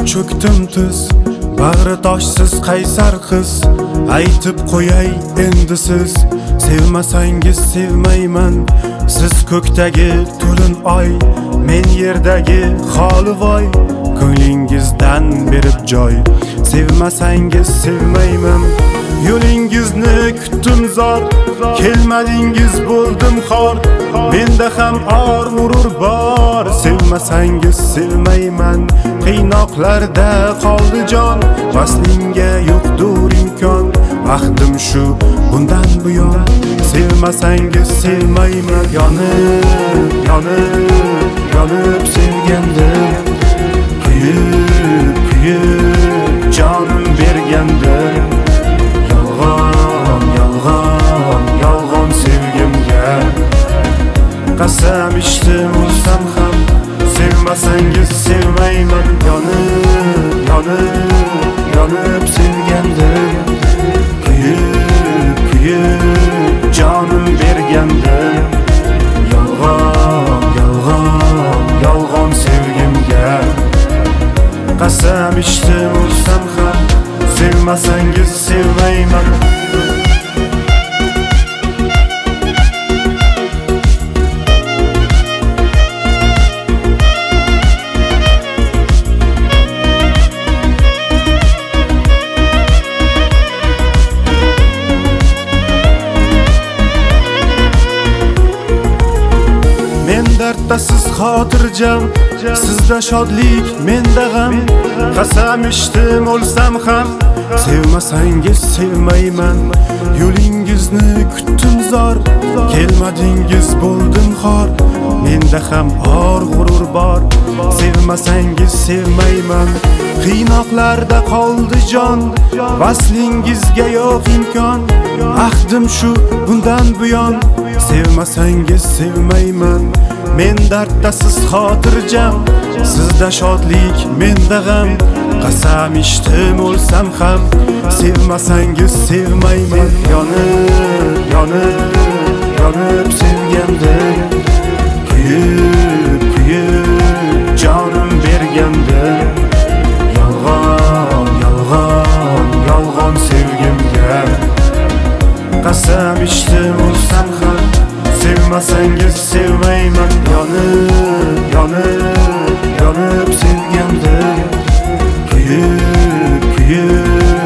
cho'kdim tiz, bag'ri toshsiz qaysar qiz. Aytib qo'yay endi siz, sevmasangiz sevmayman. Siz ko'kdagi to'lin oy, men yerdagi xolivoy. Ko'nglingizdan berib joy, sevmasangiz sevmayman. Yo'lingizni kutdim zor, kelmadingiz bo'ldim xor. Menda ham or g'urur bor, sevmasangiz sevmayman. Qiynoqlarda qoldi jon, vaslingga yo'qdur imkon. Ahdim shu bundan buyon, sevmasangiz sevmayman. Yonib, yonib, yonib sevgandim, kuyib, kuyib jonim bergandim. Yolg'on, yolg'on, yolg'on sevgimga qasam ichdim o'lsam ham, sevmasangiz sevmayman. Yonib, yonib, yonib sevgandim, kuyib, kuyib jonim bergandim. Yolg'on, yolg'on, yolg'on sevgimga qasam ichdim o'lsam ham, sevmasangiz sevmayman. Dardda siz xotirjam, sizda shodlik, menda g'am. Qasam ichdim o'lsam ham, sevmasangiz sevmayman. Yo'lingizni kutdim zor, kelmadingiz bo'ldim xor. Menda ham or g'urur bor, sevmasangiz sevmayman. Qiynoqlarda qoldi jon, vaslingizga yo'q imkon. Ahdim shu bundan buyon, sevmasangiz sevmayman. Men dardda siz xotirjam, sizda shodlik, menda g'am. Qasam ichdim o'lsam ham, sevmasangiz sevmayman. Yonib, yonib, yonib sevgandim, kuyib, kuyib jonim bergandim. Yolg'on, yolg'on, yolg'on sevgimga qasam ichdim o'lsam ham, sevmasangiz sevmayman. Yonib, yonib, yonib sevgandim, kuyib, kuyib